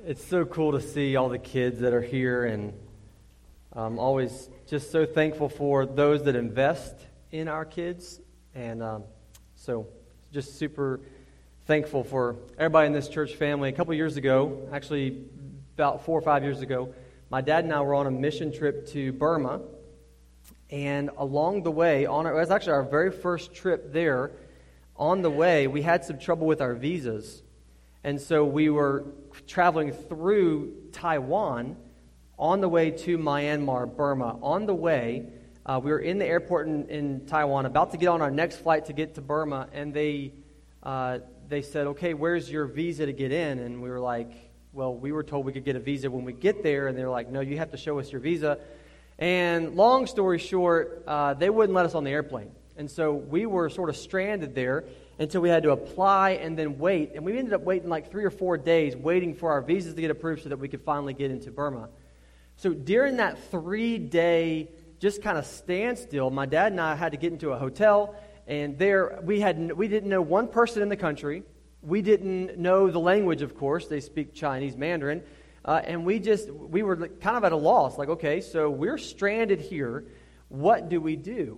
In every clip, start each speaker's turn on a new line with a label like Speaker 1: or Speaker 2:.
Speaker 1: It's so cool to see all the kids that are here, and I'm always just so thankful for those that invest in our kids, and so just super thankful for everybody in this church family. A couple years ago, actually about 4 or 5 years ago, my dad and I were on a mission trip to Burma, and along the way, it was actually our very first trip there. On the way, we had some trouble with our visas. And so we were traveling through Taiwan on the way to Myanmar, Burma. On the way, we were in the airport in Taiwan, about to get on our next flight to get to Burma, and they said, okay, where's your visa to get in? And we were like, well, we were told we could get a visa when we get there, and they were like, no, you have to show us your visa. And long story short, they wouldn't let us on the airplane. And so we were sort of stranded there until we had to apply and then wait. And we ended up waiting like 3 or 4 days, waiting for our visas to get approved so that we could finally get into Burma. So during that 3-day just kind of standstill, my dad and I had to get into a hotel. And there we didn't know one person in the country. We didn't know the language, of course. They speak Chinese Mandarin. And we were kind of at a loss. Like, okay, so we're stranded here. What do we do?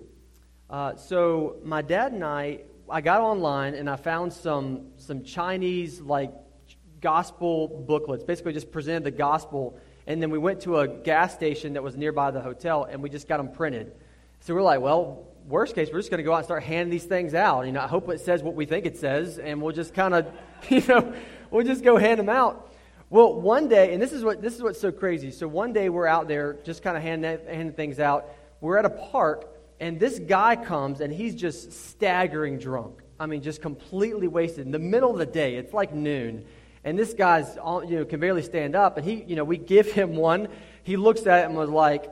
Speaker 1: So my dad and I got online and I found some Chinese like gospel booklets, basically just presented the gospel, and then we went to a gas station that was nearby the hotel and we just got them printed. So we're like, well, worst case, we're just going to go out and start handing these things out. I hope it says what we think it says, and we'll just kind of, we'll just go hand them out. Well, one day, and this is what's so crazy. So one day we're out there just kind of handing things out. We're at a park. And this guy comes, and he's just staggering drunk. I mean, just completely wasted in the middle of the day. It's like noon. And this guy's, can barely stand up. And we give him one. He looks at it and was like,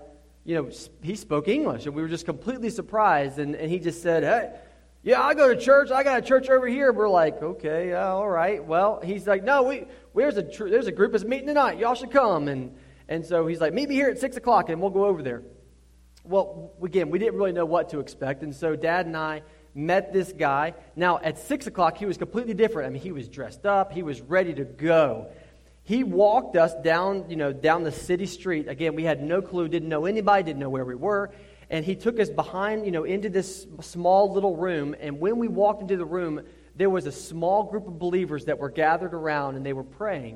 Speaker 1: he spoke English. And we were just completely surprised. And he just said, hey, yeah, I go to church. I got a church over here. We're like, okay, all right. Well, he's like, no, there's a group that's meeting tonight. Y'all should come. And so he's like, meet me here at 6 o'clock, and we'll go over there. Well, again, we didn't really know what to expect, and so Dad and I met this guy. Now, at 6 o'clock, he was completely different. I mean, he was dressed up. He was ready to go. He walked us down the city street. Again, we had no clue, didn't know anybody, didn't know where we were, and he took us behind, into this small little room, and when we walked into the room, there was a small group of believers that were gathered around, and they were praying.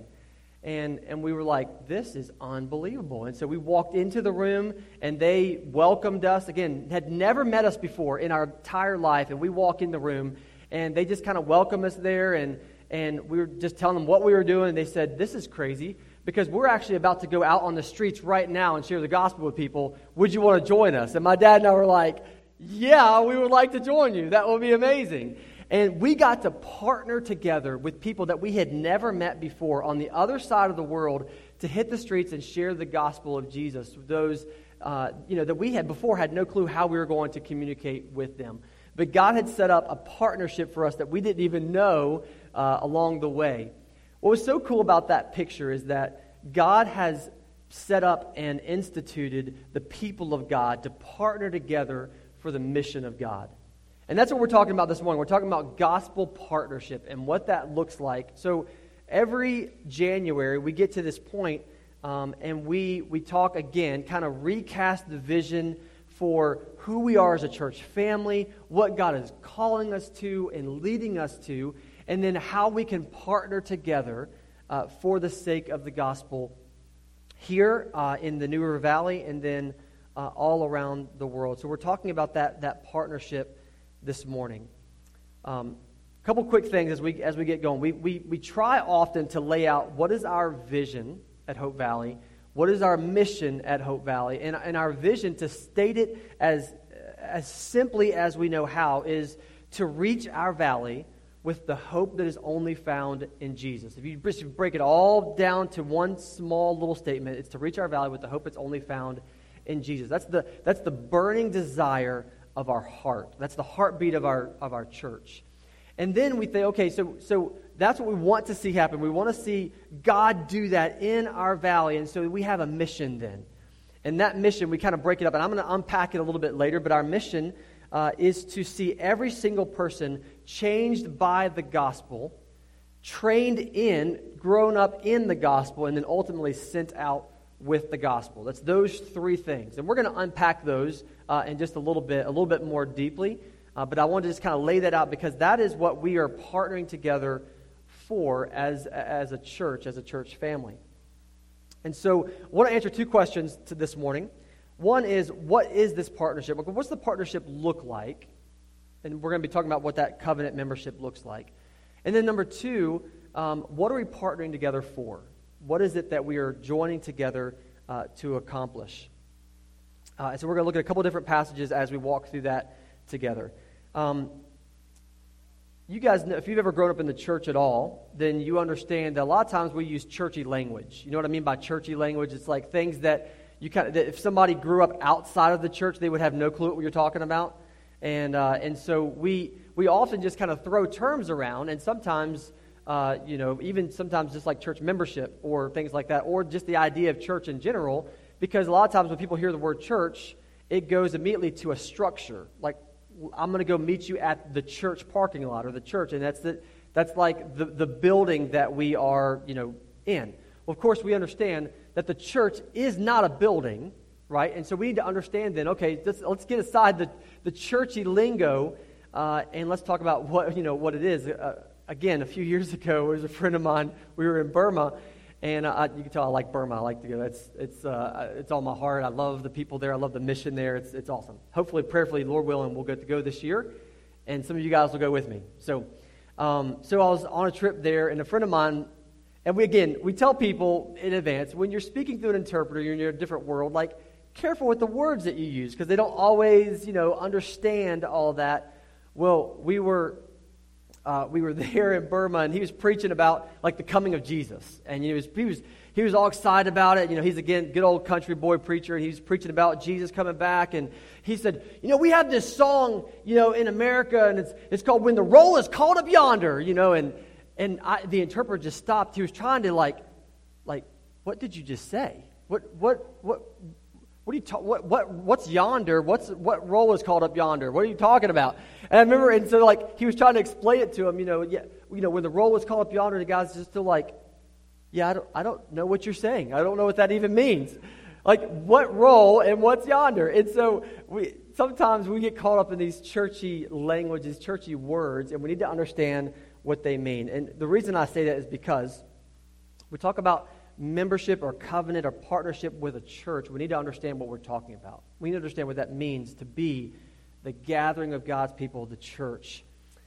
Speaker 1: And we were like, this is unbelievable. And so we walked into the room, and they welcomed us. Again, had never met us before in our entire life. And we walk in the room, and they just kind of welcomed us there. And we were just telling them what we were doing. And they said, this is crazy, because we're actually about to go out on the streets right now and share the gospel with people. Would you want to join us? And my dad and I were like, yeah, we would like to join you. That would be amazing. And we got to partner together with people that we had never met before on the other side of the world to hit the streets and share the gospel of Jesus. Those, that we had no clue how we were going to communicate with them. But God had set up a partnership for us that we didn't even know along the way. What was so cool about that picture is that God has set up and instituted the people of God to partner together for the mission of God. And that's what we're talking about this morning. We're talking about gospel partnership and what that looks like. So every January we get to this point, and we talk again, kind of recast the vision for who we are as a church family, what God is calling us to and leading us to, and then how we can partner together for the sake of the gospel here in the New River Valley and then all around the world. So we're talking about that partnership this morning. A couple quick things as we get going. We try often to lay out what is our vision at Hope Valley, what is our mission at Hope Valley, and our vision, to state it as simply as we know how, is to reach our valley with the hope that is only found in Jesus. If you break it all down to one small little statement, it's to reach our valley with the hope that's only found in Jesus. That's the burning desire of our heart. That's the heartbeat of our church. And then we think, okay, so that's what we want to see happen. We want to see God do that in our valley, and so we have a mission then. And that mission, we kind of break it up, and I'm going to unpack it a little bit later, but our mission is to see every single person changed by the gospel, trained in, grown up in the gospel, and then ultimately sent out with the gospel. That's those three things. And we're going to unpack those in just a little bit more deeply. But I want to just kind of lay that out because that is what we are partnering together for as a church family. And so I want to answer two questions to this morning. One is, what is this partnership? What's the partnership look like? And we're going to be talking about what that covenant membership looks like. And then number two, what are we partnering together for? What is it that we are joining together to accomplish? And so we're going to look at a couple different passages as we walk through that together. You guys know, if you've ever grown up in the church at all, then you understand that a lot of times we use churchy language. You know what I mean by churchy language? It's like things that that if somebody grew up outside of the church, they would have no clue what you're talking about. And so we often just kind of throw terms around, and sometimes, even sometimes just like church membership or things like that, or just the idea of church in general, because a lot of times when people hear the word church, it goes immediately to a structure. Like, I'm going to go meet you at the church parking lot or the church, and that's like the building that we are, in. Well, of course, we understand that the church is not a building, right? And so we need to understand then, okay, let's get aside the churchy lingo, and let's talk about what it is. Again, a few years ago, there was a friend of mine. We were in Burma, and you can tell I like Burma. I like to go. It's on my heart. I love the people there. I love the mission there. It's awesome. Hopefully, prayerfully, Lord willing, we'll get to go this year, and some of you guys will go with me. So I was on a trip there, and a friend of mine. And we tell people in advance, when you're speaking through an interpreter, you're in a different world, like, careful with the words that you use, because they don't always, understand all that. Well, we were there in Burma, and he was preaching about, like, the coming of Jesus. And he was all excited about it. He's, again, good old country boy preacher, and he was preaching about Jesus coming back. And he said, we have this song, in America, and it's called "When the Roll is Called Up Yonder," And the interpreter just stopped. He was trying to like, what did you just say? What are you what's yonder? What roll is called up yonder? What are you talking about? And I remember, and so he was trying to explain it to him. When the roll was called up yonder, the guy's just still like, yeah, I don't know what you're saying. I don't know what that even means. Like, what roll and what's yonder? And so sometimes we get caught up in these churchy languages, churchy words, and we need to understand what they mean. And the reason I say that is because we talk about membership or covenant or partnership with a church. We need to understand what we're talking about. We need to understand what that means to be the gathering of God's people, the church.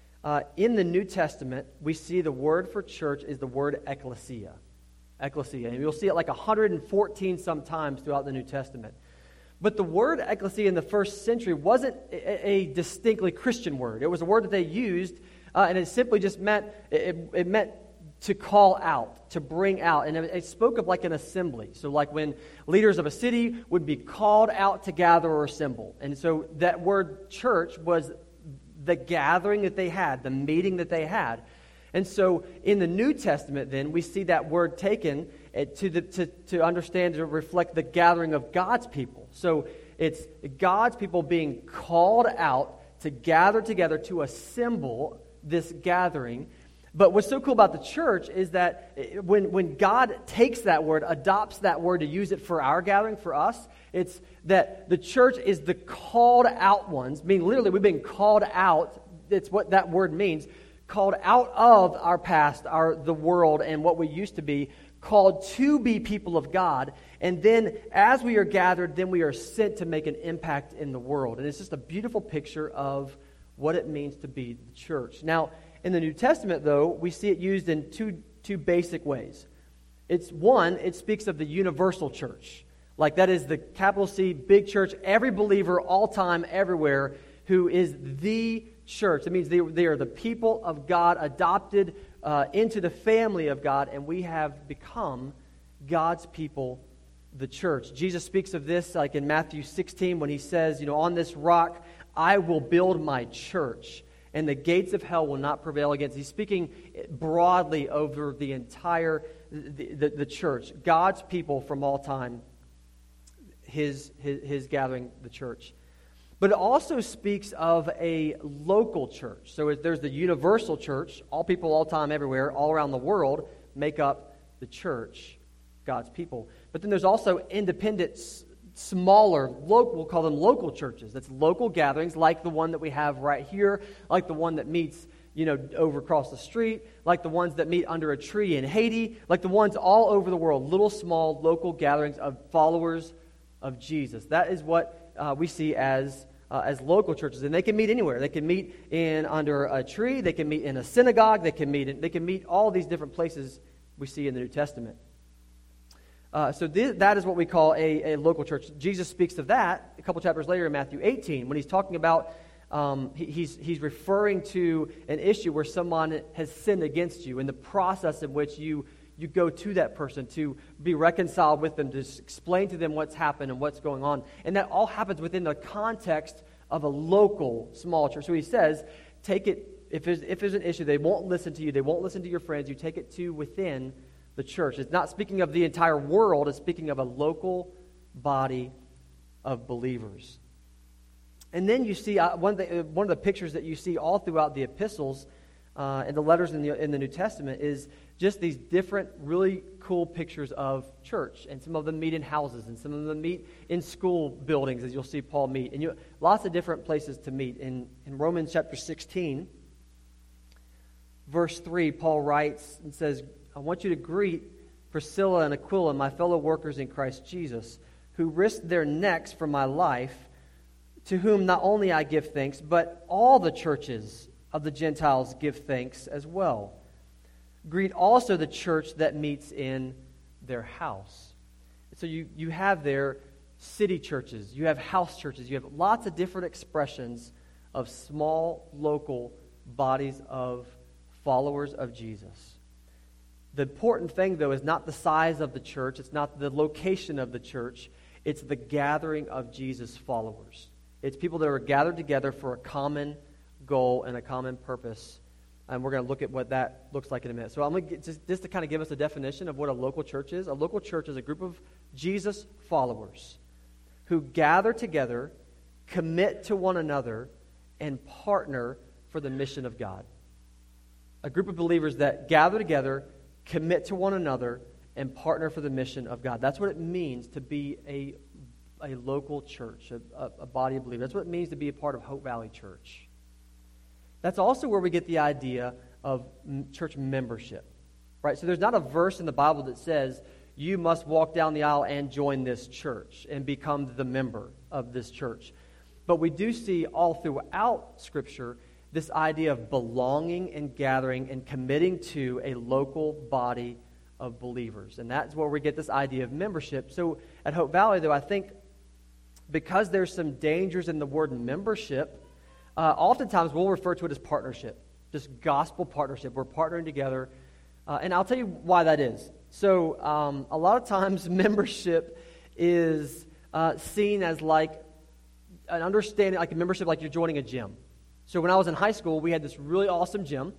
Speaker 1: In the New Testament, we see the word for church is the word ecclesia. Ecclesia. And you'll see it like 114 sometimes throughout the New Testament. But the word ecclesia in the first century wasn't a distinctly Christian word. It was a word that they used, and it simply just meant, it meant to call out, to bring out. And it spoke of like an assembly. So like when leaders of a city would be called out to gather or assemble. And so that word church was the gathering that they had, the meeting that they had. And so in the New Testament then, we see that word taken to understand, to reflect the gathering of God's people. So it's God's people being called out to gather together, to assemble this gathering. But what's so cool about the church is that when God takes that word, adopts that word to use it for our gathering, for us, it's that the church is the called out ones. I mean, literally, we've been called out. It's what that word means. Called out of our past, the world, and what we used to be, called to be people of God. And then as we are gathered, then we are sent to make an impact in the world. And it's just a beautiful picture of what it means to be the church. Now, in the New Testament, though, we see it used in two basic ways. It's one, it speaks of the universal church. Like that is the capital C, big church, every believer, all time, everywhere, who is the church. It means they are the people of God, adopted into the family of God, and we have become God's people, the church. Jesus speaks of this like in Matthew 16 when he says, on this rock I will build my church, and the gates of hell will not prevail against. He's speaking broadly over the entire the church, God's people from all time, his gathering, the church. But it also speaks of a local church. So there's the universal church, all people, all time, everywhere, all around the world make up the church, God's people. But then there's also independent, smaller, local, we'll call them local churches. That's local gatherings like the one that we have right here, like the one that meets, over across the street, like the ones that meet under a tree in Haiti, like the ones all over the world, little, small, local gatherings of followers of Jesus. That is what we see as local churches, and they can meet anywhere. They can meet under a tree. They can meet in a synagogue. They can meet all these different places we see in the New Testament. So that is what we call a local church. Jesus speaks of that a couple chapters later in Matthew 18 when he's talking about he's referring to an issue where someone has sinned against you, and the process in which you go to that person to be reconciled with them, to explain to them what's happened and what's going on. And that all happens within the context of a local small church. So he says, take it, if there's an issue, they won't listen to you, they won't listen to your friends, you take it to within the church. It's not speaking of the entire world, it's speaking of a local body of believers. And then you see one of the pictures that you see all throughout the epistles and the letters in the New Testament is just these different, really cool pictures of church. And some of them meet in houses, and some of them meet in school buildings, as you'll see Paul meet. And lots of different places to meet. In Romans chapter 16, verse 3, Paul writes and says, I want you to greet Priscilla and Aquila, my fellow workers in Christ Jesus, who risked their necks for my life, to whom not only I give thanks, but all the churches of the Gentiles give thanks as well. Greet also the church that meets in their house. So you have there city churches, you have house churches, you have lots of different expressions of small local bodies of followers of Jesus. The important thing, though, is not the size of the church, it's not the location of the church, it's the gathering of Jesus' followers. It's people that are gathered together for a common goal and a common purpose. And we're going to look at what that looks like in a minute. So I'm going to just to kind of give us a definition of what a local church is. A local church is a group of Jesus followers who gather together, commit to one another, and partner for the mission of God. A group of believers that gather together, commit to one another, and partner for the mission of God. That's what it means to be a local church, a body of believers. That's what it means to be a part of Hope Valley Church. That's also where we get the idea of church membership, right? So there's not a verse in the Bible that says you must walk down the aisle and join this church and become the member of this church. But we do see all throughout Scripture this idea of belonging and gathering and committing to a local body of believers. And that's where we get this idea of membership. So at Hope Valley, though, I think because there's some dangers in the word membership, oftentimes we'll refer to it as partnership, just gospel partnership. We're partnering together. And I'll tell you why that is. So a lot of times membership is seen as like an understanding, like a membership like you're joining a gym. So when I was in high school, we had this really awesome gym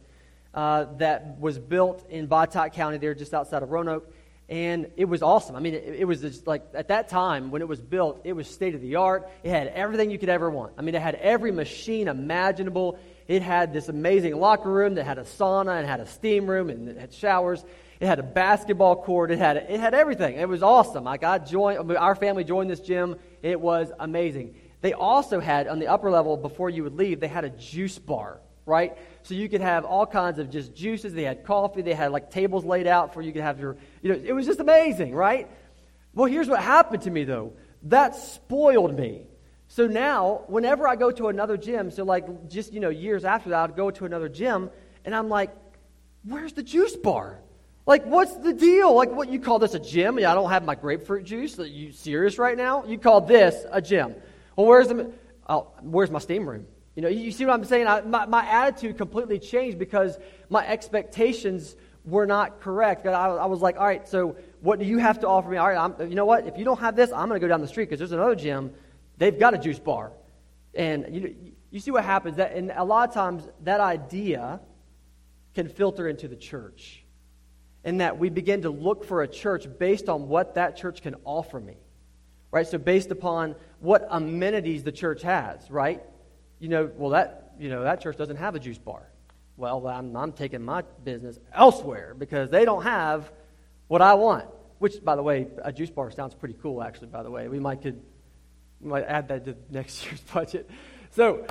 Speaker 1: that was built in Botetourt County there just outside of Roanoke. And it was awesome. I mean, it was just like, at that time, when it was built, it was state-of-the-art. It had everything you could ever want. I mean, it had every machine imaginable. It had this amazing locker room that had a sauna and had a steam room and it had showers. It had a basketball court. It had everything. It was awesome. Like our family joined this gym. It was amazing. They also had, on the upper level, before you would leave, they had a juice bar, right? So you could have all kinds of just juices. They had coffee. They had like tables laid out for you to have your, it was just amazing, right? Well, here's what happened to me, though. That spoiled me. So now, whenever I go to another gym, so like just, years after that, I'd go to another gym, and I'm like, where's the juice bar? Like, what's the deal? Like, what, you call this a gym? I don't have my grapefruit juice. Are you serious right now? You call this a gym. Well, where's my steam room? You see what I'm saying? My attitude completely changed because my expectations were not correct. I was like, all right, so what do you have to offer me? All right, you know what? If you don't have this, I'm going to go down the street because there's another gym. They've got a juice bar. And you see what happens. And a lot of times that idea can filter into the church. And that we begin to look for a church based on what that church can offer me. right? So based upon what amenities the church has, right? That church doesn't have a juice bar. Well, I'm taking my business elsewhere because they don't have what I want. Which, by the way, a juice bar sounds pretty cool, actually, by the way. We might add that to next year's budget. So,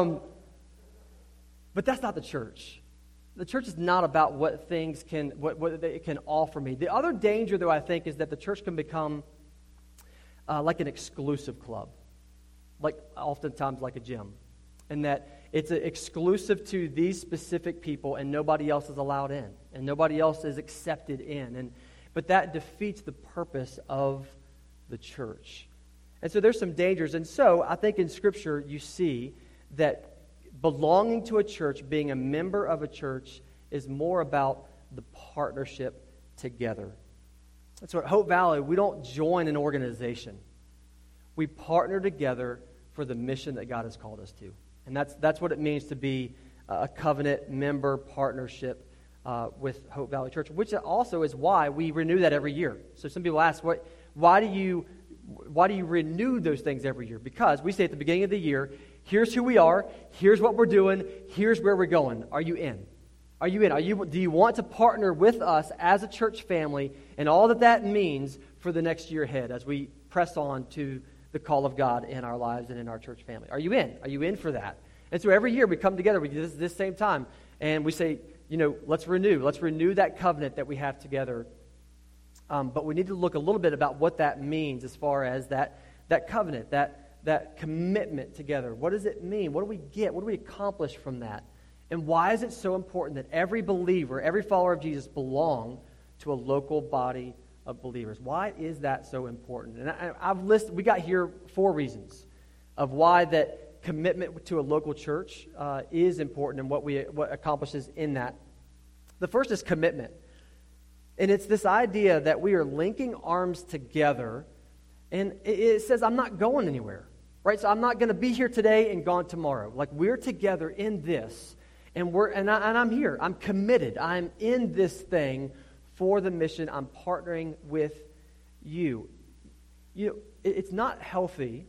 Speaker 1: but that's not the church. The church is not about what things what it can offer me. The other danger, though, I think, is that the church can become like an exclusive club, like oftentimes like a gym, and that it's exclusive to these specific people, and nobody else is allowed in, and nobody else is accepted in, but that defeats the purpose of the church. And so there's some dangers, and so I think in Scripture you see that belonging to a church, being a member of a church, is more about the partnership together. And so at Hope Valley, we don't join an organization. We partner together for the mission that God has called us to. And that's what it means to be a covenant member partnership with Hope Valley Church, which also is why we renew that every year. So some people ask, why do you renew those things every year? Because we say at the beginning of the year, here's who we are, here's what we're doing, here's where we're going. Are you in? Are you in? Do you want to partner with us as a church family and all that means for the next year ahead as we press on to the call of God in our lives and in our church family? Are you in? Are you in for that? And so every year we come together, we do this same time, and we say, let's renew that covenant that we have together. But we need to look a little bit about what that means as far as that covenant, that commitment together. What does it mean? What do we get? What do we accomplish from that? And why is it so important that every believer, every follower of Jesus belong to a local body of believers? Why is that so important? And we got here 4 reasons of why that commitment to a local church is important and what accomplishes in that. The first is commitment. And it's this idea that we are linking arms together, and it says, I'm not going anywhere, right? So I'm not going to be here today and gone tomorrow. Like, we're together in this, and I'm here. I'm committed. I'm in this thing for the mission. I'm partnering with you. It's not healthy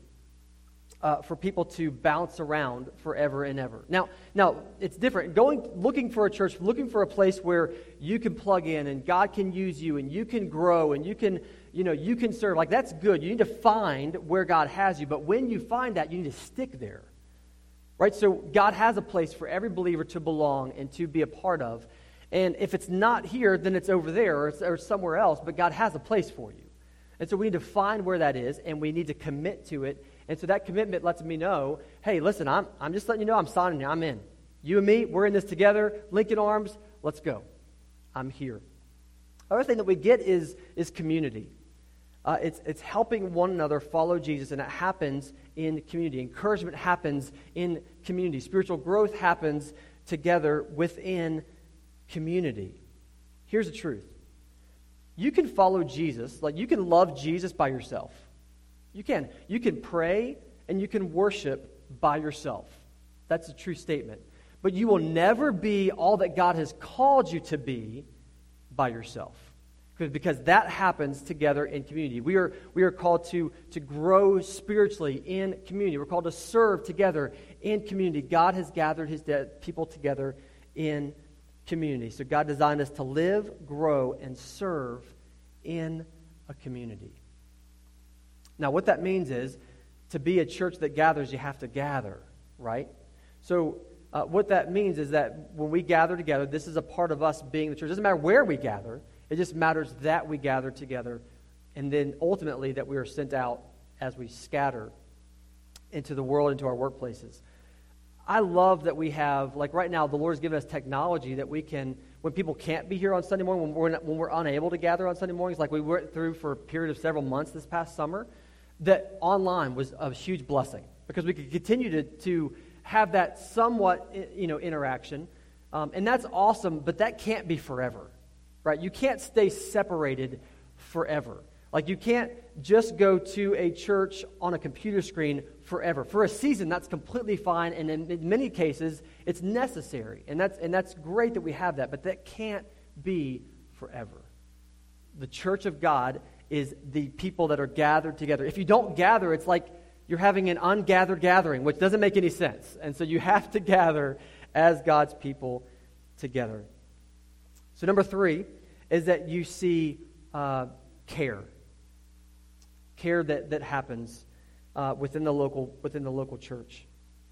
Speaker 1: for people to bounce around forever and ever. Now it's different. Looking for a church, looking for a place where you can plug in and God can use you and you can grow and you can serve. Like, that's good. You need to find where God has you, but when you find that, you need to stick there. Right? So God has a place for every believer to belong and to be a part of. And if it's not here, then it's over there or somewhere else, but God has a place for you. And so we need to find where that is, and we need to commit to it. And so that commitment lets me know, hey, listen, I'm just letting you know I'm signing you. I'm in. You and me, we're in this together. Linking arms, let's go. I'm here. Other thing that we get is community. It's helping one another follow Jesus, and it happens in community. Encouragement happens in community. Spiritual growth happens together within community. Here's the truth. You can follow Jesus, like you can love Jesus by yourself. You can. You can pray and you can worship by yourself. That's a true statement. But you will never be all that God has called you to be by yourself. Because that happens together in community. We are called to grow spiritually in community. We're called to serve together in community. God has gathered his people together in community. So God designed us to live, grow, and serve in a community. Now, what that means is, to be a church that gathers, you have to gather, right? So what that means is that when we gather together, this is a part of us being the church. It doesn't matter where we gather. It just matters that we gather together, and then ultimately that we are sent out as we scatter into the world, into our workplaces. I love that we have, like right now, the Lord has given us technology that we can, when people can't be here on Sunday morning, when we're unable to gather on Sunday mornings, like we went through for a period of several months this past summer, that online was a huge blessing because we could continue to have that somewhat, interaction, and that's awesome. But that can't be forever, right? You can't stay separated forever. Like, you can't just go to a church on a computer screen forever. For a season, that's completely fine, and in many cases, it's necessary. And that's great that we have that, but that can't be forever. The church of God is the people that are gathered together. If you don't gather, it's like you're having an ungathered gathering, which doesn't make any sense. And so you have to gather as God's people together. So number 3 is that you see care. Care that happens within the local church.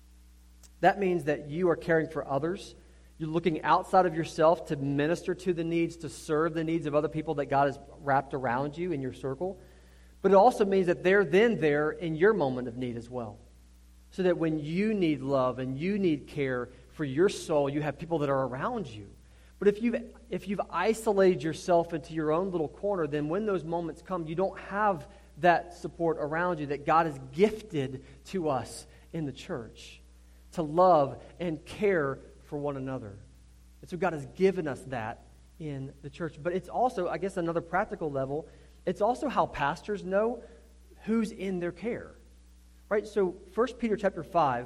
Speaker 1: That means that you are caring for others. You're looking outside of yourself to minister to the needs, to serve the needs of other people that God has wrapped around you in your circle. But it also means that they're then there in your moment of need as well. So that when you need love and you need care for your soul, you have people that are around you. But if you've isolated yourself into your own little corner, then when those moments come, you don't have that support around you that God has gifted to us in the church to love and care for one another. And so God has given us that in the church. But it's also, I guess, another practical level, it's also how pastors know who's in their care. Right? So 1 Peter chapter 5,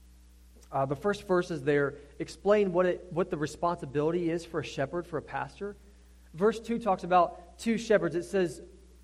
Speaker 1: the first verses there explain what the responsibility is for a shepherd, for a pastor. Verse 2 talks about 2 shepherds. It says,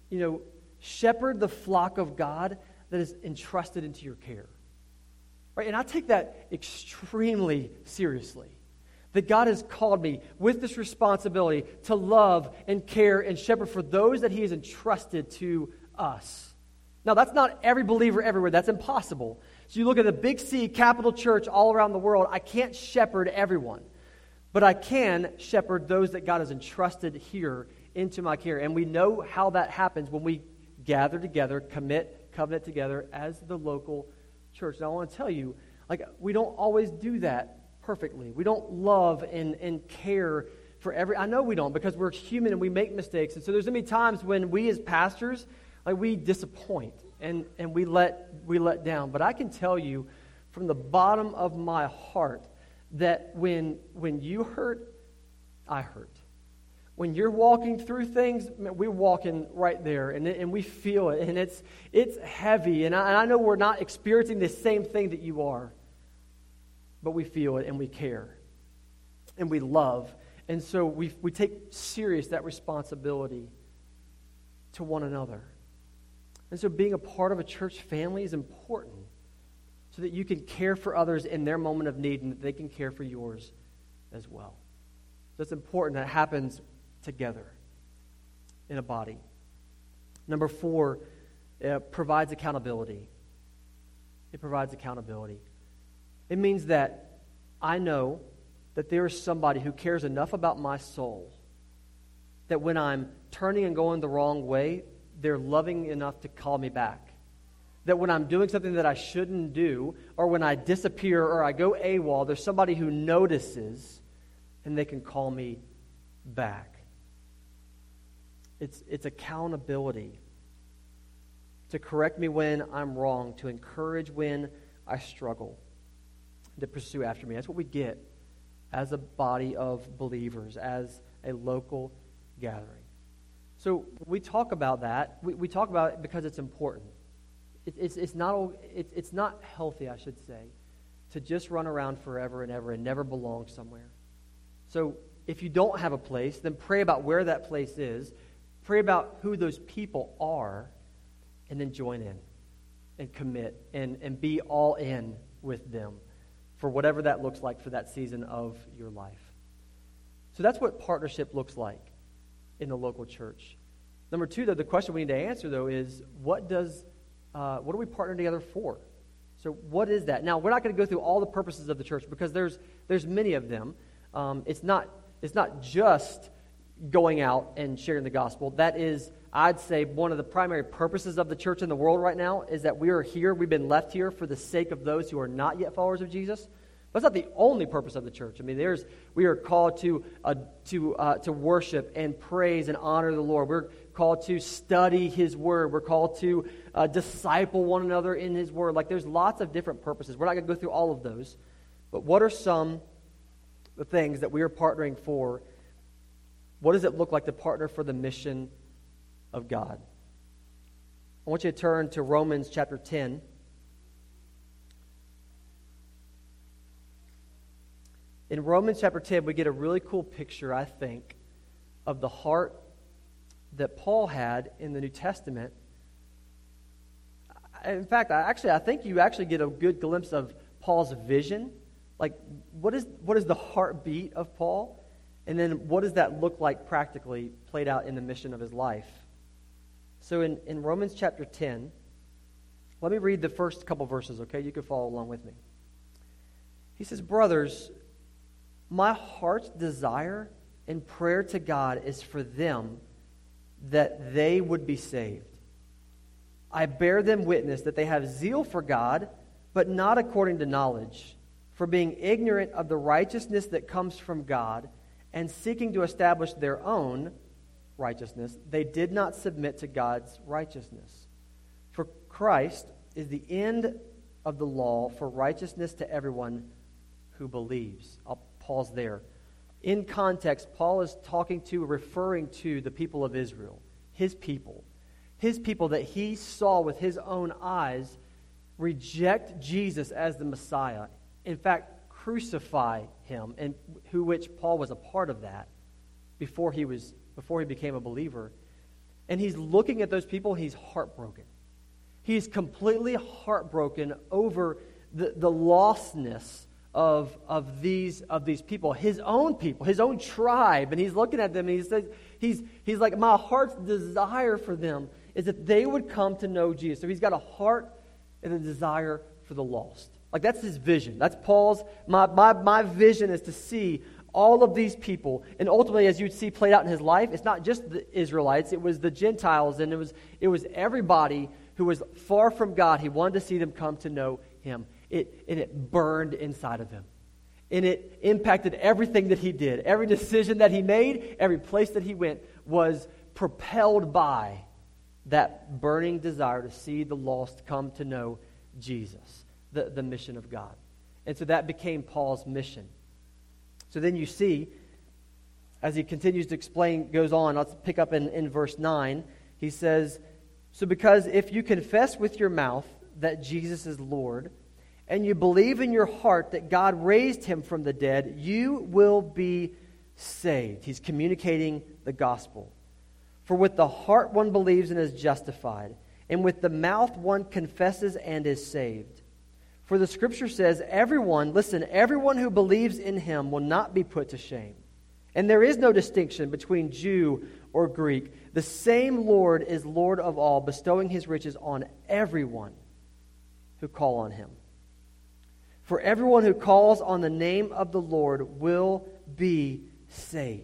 Speaker 1: shepherd the flock of God that is entrusted into your care. Right? And I take that extremely seriously. That God has called me with this responsibility to love and care and shepherd for those that He has entrusted to us. Now, that's not every believer everywhere. That's impossible. So you look at the Big C, capital church all around the world, I can't shepherd everyone. But I can shepherd those that God has entrusted here into my care. And we know how that happens when we gather together, commit covenant together as the local church. Now, I want to tell you, we don't always do that perfectly. We don't love and care for I know we don't, because we're human and we make mistakes. And so there's going to be times when we as pastors, we disappoint and we let down. But I can tell you from the bottom of my heart that when you hurt, I hurt. When you're walking through things, we're walking right there, and we feel it, and it's heavy. And I know we're not experiencing the same thing that you are, but we feel it, and we care, and we love. And so we take serious that responsibility to one another. And so being a part of a church family is important so that you can care for others in their moment of need and that they can care for yours as well. So it's important that it happens together in a body. Number 4, it provides accountability. It provides accountability. It means that I know that there is somebody who cares enough about my soul that when I'm turning and going the wrong way, they're loving enough to call me back. That when I'm doing something that I shouldn't do, or when I disappear or I go AWOL, there's somebody who notices and they can call me back. It's accountability. To correct me when I'm wrong, to encourage when I struggle, to pursue after me. That's what we get as a body of believers, as a local gathering. So we talk about that. We talk about it because it's important. It's not healthy, I should say, to just run around forever and ever and never belong somewhere. So if you don't have a place, then pray about where that place is. Pray about who those people are, and then join in and commit and be all in with them for whatever that looks like for that season of your life. So that's what partnership looks like in the local church. Number 2, though, the question we need to answer, though, is what are we partnering together for? So what is that? Now, we're not going to go through all the purposes of the church because there's many of them. It's not just going out and sharing the gospel. That is, I'd say, one of the primary purposes of the church in the world right now is that we are here, we've been left here for the sake of those who are not yet followers of Jesus. That's not the only purpose of the church. I mean, we are called to worship and praise and honor the Lord. We're called to study His Word. We're called to disciple one another in His Word. There's lots of different purposes. We're not going to go through all of those. But what are some of the things that we are partnering for? What does it look like to partner for the mission of God? I want you to turn to Romans chapter 10. In Romans chapter 10, we get a really cool picture, I think, of the heart that Paul had in the New Testament. In fact, I think you actually get a good glimpse of Paul's vision. Like, what is the heartbeat of Paul? And then what does that look like practically played out in the mission of his life? So in Romans chapter 10, let me read the first couple verses, okay? You can follow along with me. He says, "Brothers, my heart's desire and prayer to God is for them, that they would be saved. I bear them witness that they have zeal for God, but not according to knowledge. For being ignorant of the righteousness that comes from God, and seeking to establish their own righteousness, they did not submit to God's righteousness. For Christ is the end of the law for righteousness to everyone who believes." I'll pause there. In context, Paul is referring to the people of Israel, his people that he saw with his own eyes reject Jesus as the Messiah. In fact, crucify him, and which Paul was a part of that before he became a believer. And he's looking at those people, he's heartbroken. He's completely heartbroken over the lostness of these people, his own people, his own tribe. And he's looking at them and he says, he's like, my heart's desire for them is that they would come to know Jesus. So he's got a heart and a desire for the lost. Like, that's his vision. That's Paul's. My vision is to see all of these people, and ultimately, as you'd see played out in his life, it's not just the Israelites, it was the Gentiles, and it was everybody who was far from God. He wanted to see them come to know him. It burned inside of him. And it impacted everything that he did. Every decision that he made, every place that he went was propelled by that burning desire to see the lost come to know Jesus, the mission of God. And so that became Paul's mission. So then you see, as he continues to explain, goes on, let's pick up in verse 9. He says, "So because if you confess with your mouth that Jesus is Lord, and you believe in your heart that God raised him from the dead, you will be saved." He's communicating the gospel. "For with the heart one believes and is justified, and with the mouth one confesses and is saved. For the scripture says, everyone who believes in him will not be put to shame. And there is no distinction between Jew or Greek. The same Lord is Lord of all, bestowing his riches on everyone who call on him. For everyone who calls on the name of the Lord will be saved."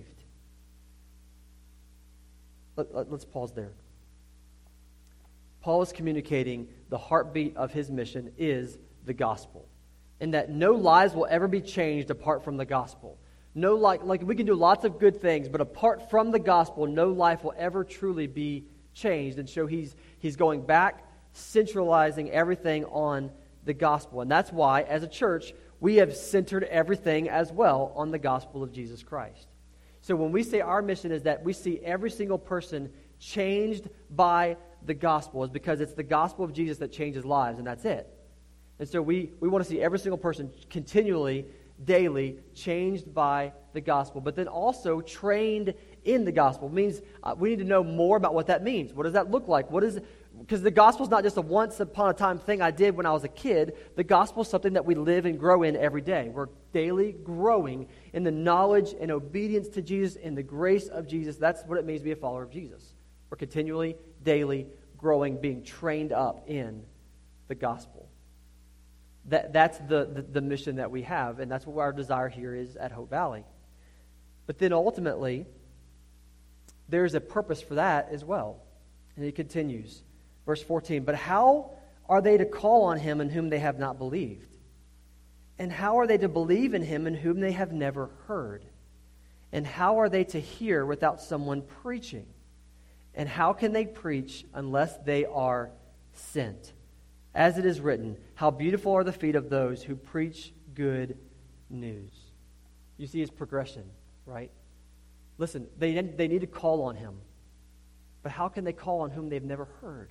Speaker 1: Let's pause there. Paul is communicating the heartbeat of his mission is the gospel, and that no lives will ever be changed apart from the gospel. No, like we can do lots of good things, but apart from the gospel, no life will ever truly be changed. And so he's going back, centralizing everything on the gospel. And that's why, as a church, we have centered everything as well on the gospel of Jesus Christ. So when we say our mission is that we see every single person changed by the gospel, is because it's the gospel of Jesus that changes lives, and that's it. And so we want to see every single person continually, daily, changed by the gospel, but then also trained in the gospel. It means we need to know more about what that means. What does that look like? Because the gospel is not just a once upon a time thing I did when I was a kid. The gospel is something that we live and grow in every day. We're daily growing in the knowledge and obedience to Jesus, in the grace of Jesus. That's what it means to be a follower of Jesus. We're continually, daily growing, being trained up in the gospel. That's the mission that we have, and that's what our desire here is at Hope Valley. But then ultimately, there's a purpose for that as well. And he continues, verse 14, "But how are they to call on him in whom they have not believed? And how are they to believe in him in whom they have never heard? And how are they to hear without someone preaching? And how can they preach unless they are sent? As it is written, how beautiful are the feet of those who preach good news." You see his progression, right? Listen, they need to call on him. But how can they call on whom they've never heard?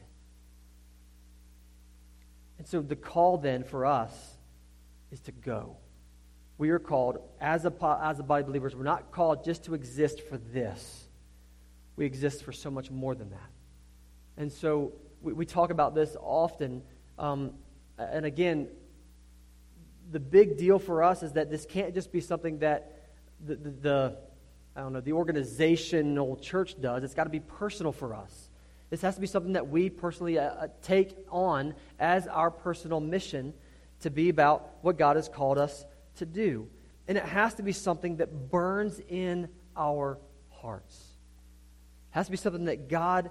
Speaker 1: And so the call then for us is to go. We are called, as a body of believers, we're not called just to exist for this. we exist for so much more than that. And so we talk about this often. And again, the big deal for us is that this can't just be something that the organizational church does. It's got to be personal for us. This has to be something that we personally take on as our personal mission to be about what God has called us to do. And it has to be something that burns in our hearts. It has to be something that God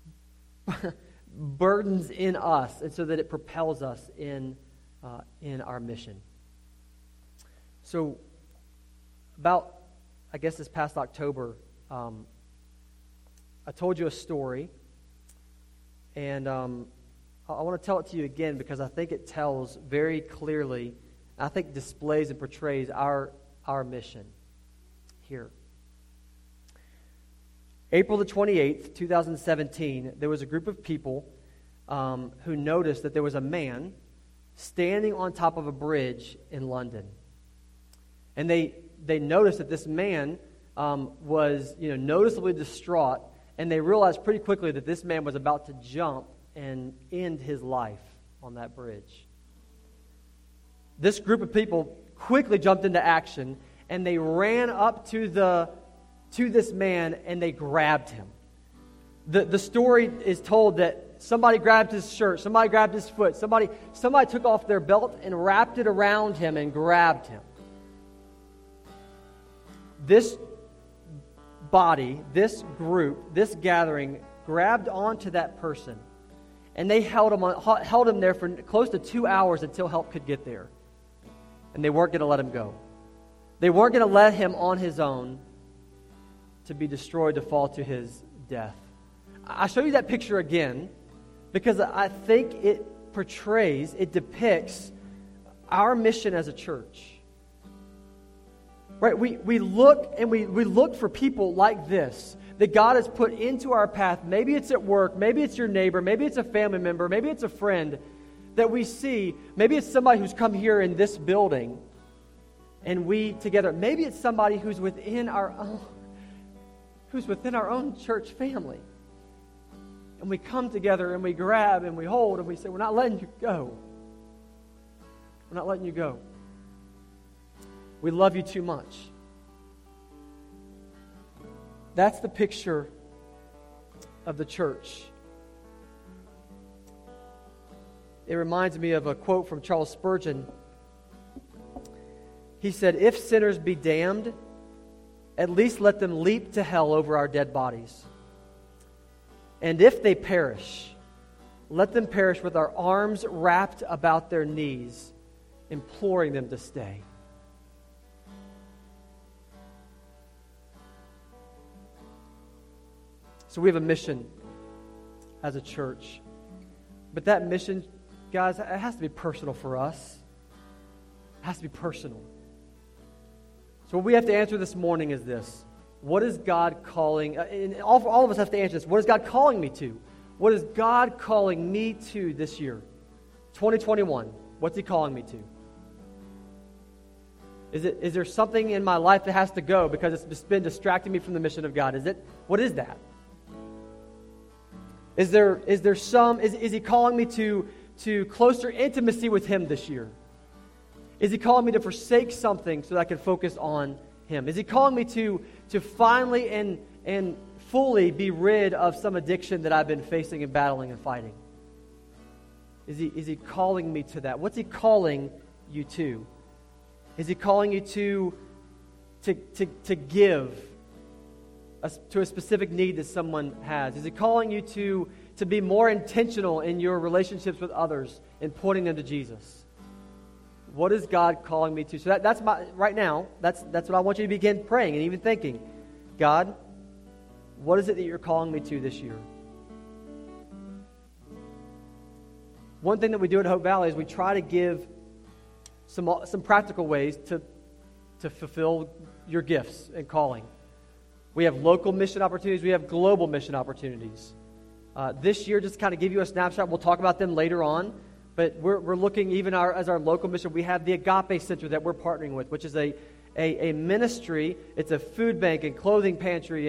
Speaker 1: burdens in us, and so that it propels us in our mission. So, about, I guess this past October, I told you a story, and I want to tell it to you again because I think it tells very clearly, I think displays and portrays our mission here. April the 28th, 2017, there was a group of people who noticed that there was a man standing on top of a bridge in London. And they noticed that this man was noticeably distraught, and they realized pretty quickly that this man was about to jump and end his life on that bridge. This group of people quickly jumped into action, and they ran up to this man, and they grabbed him. The story is told that somebody grabbed his shirt, somebody grabbed his foot, somebody took off their belt and wrapped it around him and grabbed him. This body, this group, this gathering grabbed onto that person, and they held him there for close to 2 hours until help could get there. And they weren't going to let him go. They weren't going to let him on his own to be destroyed, to fall to his death. I show you that picture again because I think it depicts our mission as a church. Right? We look and we look for people like this that God has put into our path. Maybe it's at work, maybe it's your neighbor, maybe it's a family member, maybe it's a friend that we see. Maybe it's somebody who's come here in this building and we together. Maybe it's somebody who's within our own church family. And we come together and we grab and we hold and we say, we're not letting you go. We're not letting you go. We love you too much. That's the picture of the church. It reminds me of a quote from Charles Spurgeon. He said, "If sinners be damned, at least let them leap to hell over our dead bodies. And if they perish, let them perish with our arms wrapped about their knees, imploring them to stay." So we have a mission as a church. But that mission, guys, it has to be personal for us. It has to be personal. So what we have to answer this morning is this. What is God calling? And all of us have to answer this. What is God calling me to? What is God calling me to this year? 2021. What's He calling me to? Is there something in my life that has to go because it's just been distracting me from the mission of God? What is that? Is He calling me to closer intimacy with Him this year? Is He calling me to forsake something so that I can focus on Him? Is He calling me to finally and fully be rid of some addiction that I've been facing and battling and fighting? Is He calling me to that? What's He calling you to? Is He calling you to give to a specific need that someone has? Is He calling you to be more intentional in your relationships with others and pointing them to Jesus? What is God calling me to? So that's right now, that's what I want you to begin praying and even thinking. God, what is it that you're calling me to this year? One thing that we do at Hope Valley is we try to give some practical ways to fulfill your gifts and calling. We have local mission opportunities. We have global mission opportunities. This year, just to kind of give you a snapshot, we'll talk about them later on, but we're looking even as our local mission. We have the Agape Center that we're partnering with, which is a ministry. It's a food bank and clothing pantry and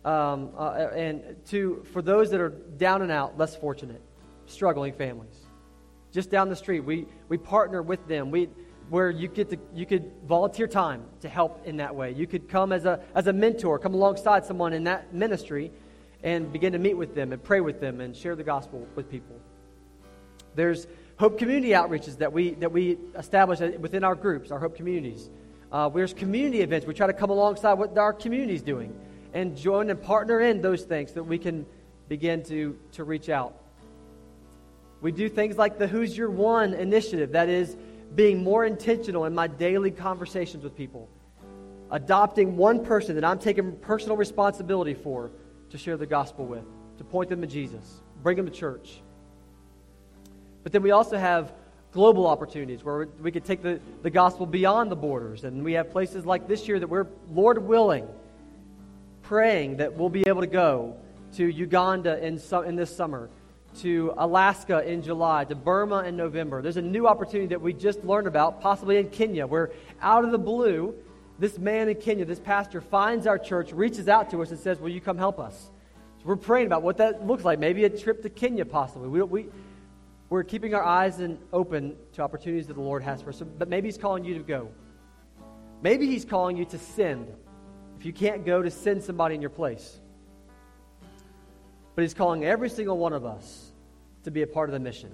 Speaker 1: for those that are down and out, less fortunate, struggling families. Just down the street, we partner with them. Where you could volunteer time to help in that way. You could come as a mentor, come alongside someone in that ministry, and begin to meet with them and pray with them and share the gospel with people. There's Hope Community outreaches that we establish within our groups, our Hope communities. There's community events. We try to come alongside what our community is doing and join and partner in those things so that we can begin to reach out. We do things like the Who's Your One initiative, that is being more intentional in my daily conversations with people. Adopting one person that I'm taking personal responsibility for to share the gospel with, to point them to Jesus, bring them to church. But then we also have global opportunities where we could take the gospel beyond the borders. And we have places like this year that we're, Lord willing, praying that we'll be able to go to Uganda in this summer, to Alaska in July, to Burma in November. There's a new opportunity that we just learned about, possibly in Kenya, where out of the blue, this man in Kenya, this pastor, finds our church, reaches out to us and says, will you come help us? So we're praying about what that looks like. Maybe a trip to Kenya, possibly. We're keeping our eyes open to opportunities that the Lord has for us. But maybe He's calling you to go. Maybe He's calling you to send. If you can't go, to send somebody in your place. But He's calling every single one of us to be a part of the mission.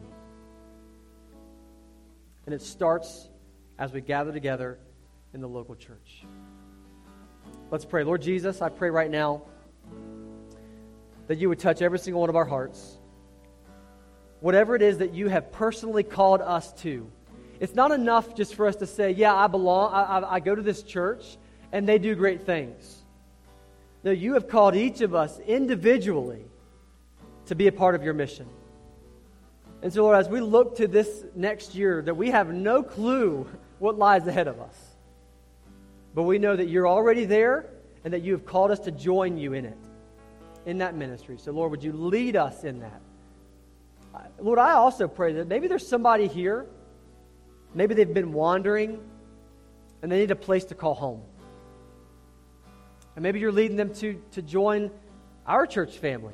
Speaker 1: And it starts as we gather together in the local church. Let's pray. Lord Jesus, I pray right now that you would touch every single one of our hearts. Whatever it is that you have personally called us to. It's not enough just for us to say, yeah, I belong, I go to this church, and they do great things. No, you have called each of us individually to be a part of your mission. And so, Lord, as we look to this next year, that we have no clue what lies ahead of us. But we know that you're already there and that you have called us to join you in it, in that ministry. So, Lord, would you lead us in that? Lord, I also pray that maybe there's somebody here, maybe they've been wandering and they need a place to call home. And maybe you're leading them to join our church family.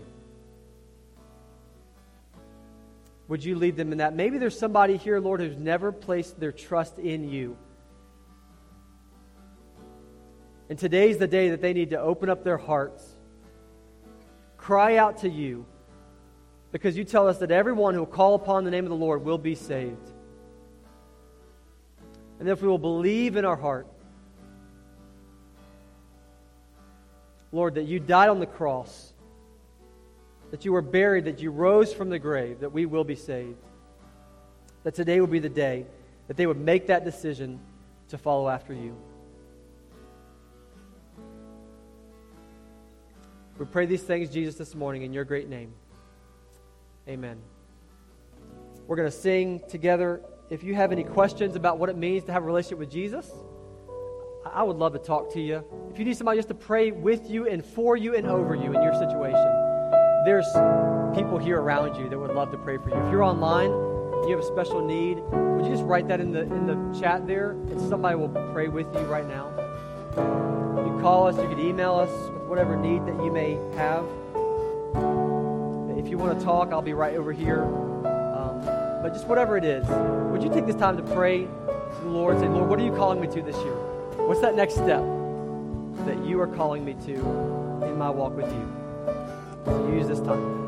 Speaker 1: Would you lead them in that? Maybe there's somebody here, Lord, who's never placed their trust in you. And today's the day that they need to open up their hearts, cry out to you, because you tell us that everyone who will call upon the name of the Lord will be saved. And if we will believe in our heart, Lord, that you died on the cross, that you were buried, that you rose from the grave, that we will be saved. That today will be the day that they would make that decision to follow after you. We pray these things, Jesus, this morning in your great name. Amen. We're going to sing together. If you have any questions about what it means to have a relationship with Jesus, I would love to talk to you. If you need somebody just to pray with you and for you and over you in your situation, there's people here around you that would love to pray for you. If you're online, you have a special need, would you just write that in the chat there, and somebody will pray with you right now. You can call us, you can email us with whatever need that you may have. If you want to talk, I'll be right over here. But just whatever it is, would you take this time to pray to the Lord, say, Lord, what are you calling me to this year? What's that next step that you are calling me to in my walk with you? So use this time.